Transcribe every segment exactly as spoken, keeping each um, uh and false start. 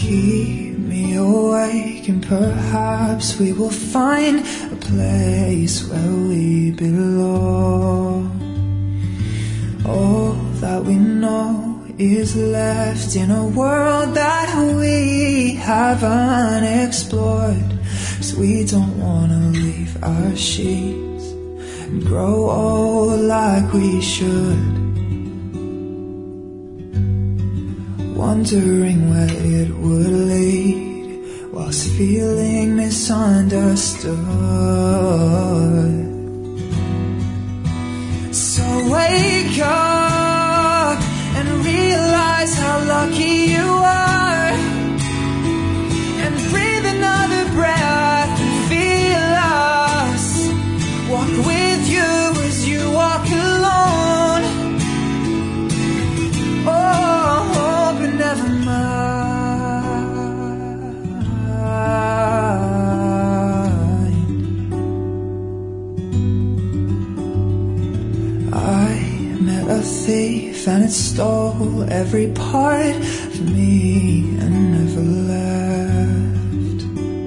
keep me awake, and perhaps we will find a place where we belong. All that we know is left in a world that we haven't explored, 'cause we don't wanna leave our sheets and grow old like we should, wondering where it would lead whilst feeling misunderstood. So wake up and realize how lucky you are, and breathe another breath and feel us walk with you as you walk alone. Oh, but never mind. I met a thief and it stole every part of me and never left.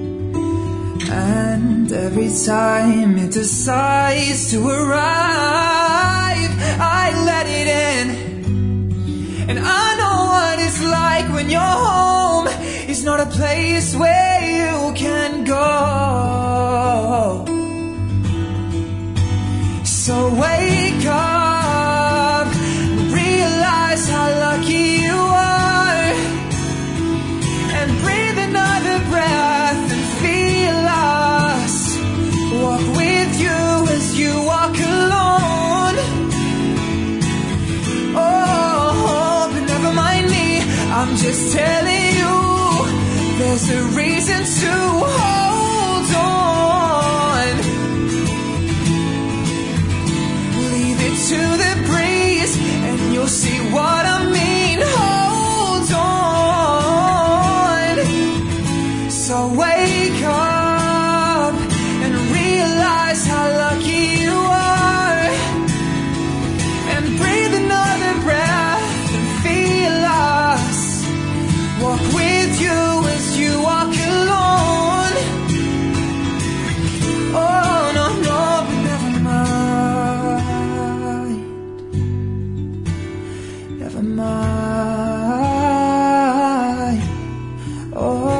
And every time it decides to arrive, I let it in. And I know what it's like when your home is not a place where you can go. So wake up and realize how lucky you are, and breathe another breath and feel us walk with you as you walk alone. Oh, but never mind me, I'm just telling you there's a reason to hold on. Leave it to the breeze and you'll see what I mean. Hold on. So wake up and realize how lucky you are, and breathe another breath and feel us walk with you as you walk alone. Oh no, no, but never mind. Never mind. Oh.